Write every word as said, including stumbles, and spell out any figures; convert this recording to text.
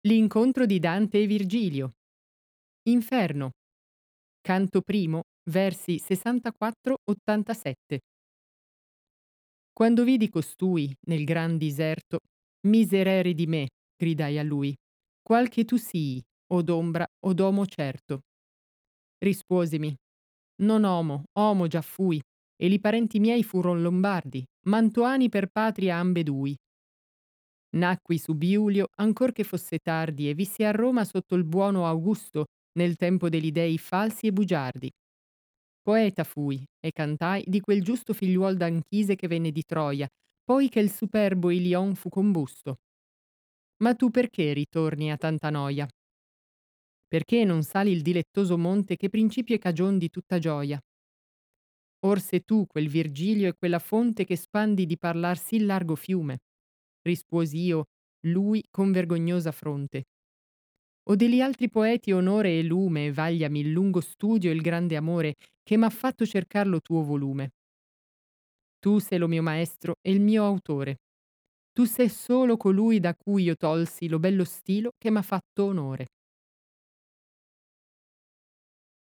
L'incontro di Dante e Virgilio. Inferno. Canto primo, versi sessantaquattro ottantasette. Quando vidi costui nel gran diserto, miserere di me, gridai a lui, qual che tu sii, od ombra od omo certo. Rispuosimi, non omo, omo già fui, e li parenti miei furon lombardi, mantuani per patria ambedui. Nacqui su Biulio ancor che fosse tardi e vissi a Roma sotto il buono Augusto nel tempo degli dei falsi e bugiardi. Poeta fui e cantai di quel giusto figliuol d'Anchise che venne di Troia, poi che il superbo Ilion fu combusto. Ma tu perché ritorni a tanta noia? Perché non sali il dilettoso monte che principio e cagion di tutta gioia? Or se tu quel Virgilio e quella fonte che spandi di parlar sì largo fiume. Rispuosi io, lui con vergognosa fronte. O degli altri poeti onore e lume vagliami il lungo studio e il grande amore che m'ha fatto cercar lo tuo volume. Tu sei lo mio maestro e il mio autore. Tu sei solo colui da cui io tolsi lo bello stilo che m'ha fatto onore.